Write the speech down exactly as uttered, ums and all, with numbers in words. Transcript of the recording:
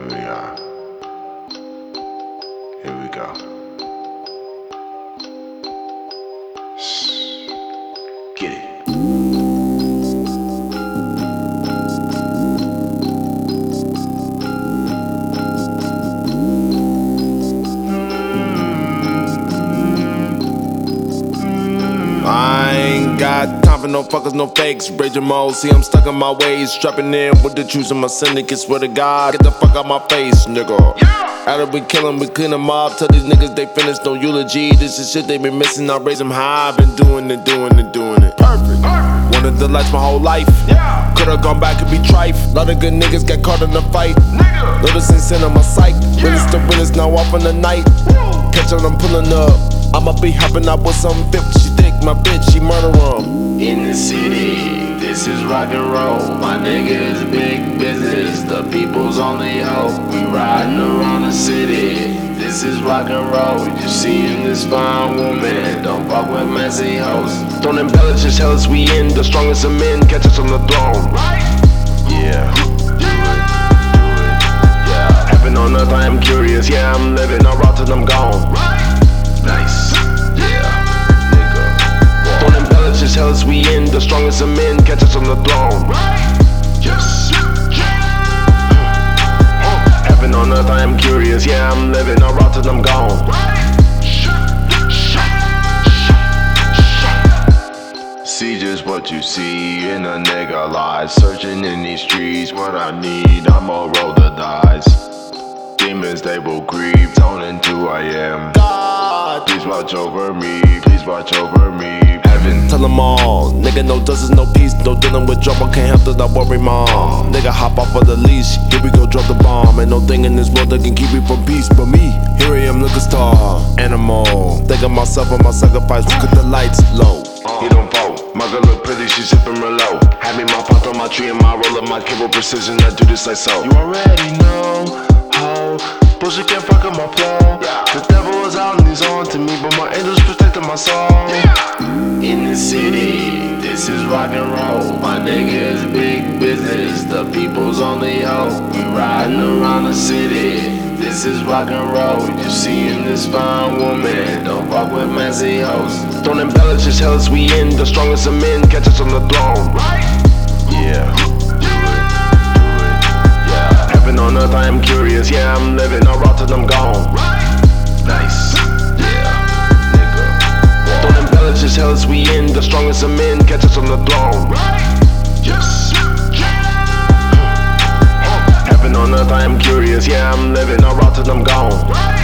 we are. Here we go. Shh. Get it. I ain't got time for no fuckers, no fakes. Raging mode, see I'm stuck in my ways. Strapping in with the juice in my syndicate. Swear to God, get the fuck out my face, nigga. After we kill them, we clean them up. Tell these niggas they finished, no eulogy. This is shit they been missing, I raise them high. Been doing it, doing it, doing it. Perfect. Wanted the lights my whole life. Yeah. Could've gone back and be trife. Lot of good niggas got caught in the fight. Nigga. Noticing sin on my sight. Yeah. Realest to realest, now off in the night. Woo. Catch on, I'm pulling up. I'ma be hopping up with some fifth. She thick, my bitch, she murder 'em. In the city, this is rock and roll. My nigga is big business, the people's only hope. We riding around the city, this is rock and roll. You seeing this fine woman, don't fuck with messy hoes. Don't embellish, just tell us we in. The strongest of men, catch us on the throne. Right? Yeah, do it, do it, yeah. Heaven on earth, I am curious. Yeah, I'm living, I rot till I'm gone. Right? Nice, yeah, nigga. Don't embellish, just tell us we in. The strongest of men, catch us on the throne. Right? Yes, heaven on earth, I am curious. Yeah, I'm living, I rot till I'm gone. Right? See just what you see in a nigga life. Searching in these streets, what I need, I'ma roll the dice. Demons, they will creep, turn into who I am. God, please watch over me, please watch over me. Heaven, tell them all, nigga, no justice, no peace. No dealing with drama, can't help that I worry, mom. Nigga, hop off of the leash, here we go, drop the bomb. Ain't no thing in this world that can keep me from peace but me. Here I am, look a star, animal. Think of myself and my sacrifice, look at the lights low. He don't vote, my girl look pretty, she sipping real low. Had me my pot on my tree and my roller, my cable precision, I do this like so. You already know. Bullshit can't fuck up my flow. Yeah. The devil is out and he's on to me, but my angels protecting my soul. Yeah. In the city, this is rock and roll. My nigga is big business, the people's only hope. We riding around the city, this is rock and roll. You seeing this fine woman, don't fuck with messy hoes. Don't embellish, just tell us we in. The strongest of men, catch us on the throne. Right? Yeah. On earth, I am curious. Yeah, I'm living, I rot till I'm gone. Right? Nice, yeah, nigga. Don't embellish, just tell us we in. The strongest of men, catch us on the throne. Right? Yes, heaven on earth, I am curious. Yeah, I'm living, I rot till I'm gone. Right?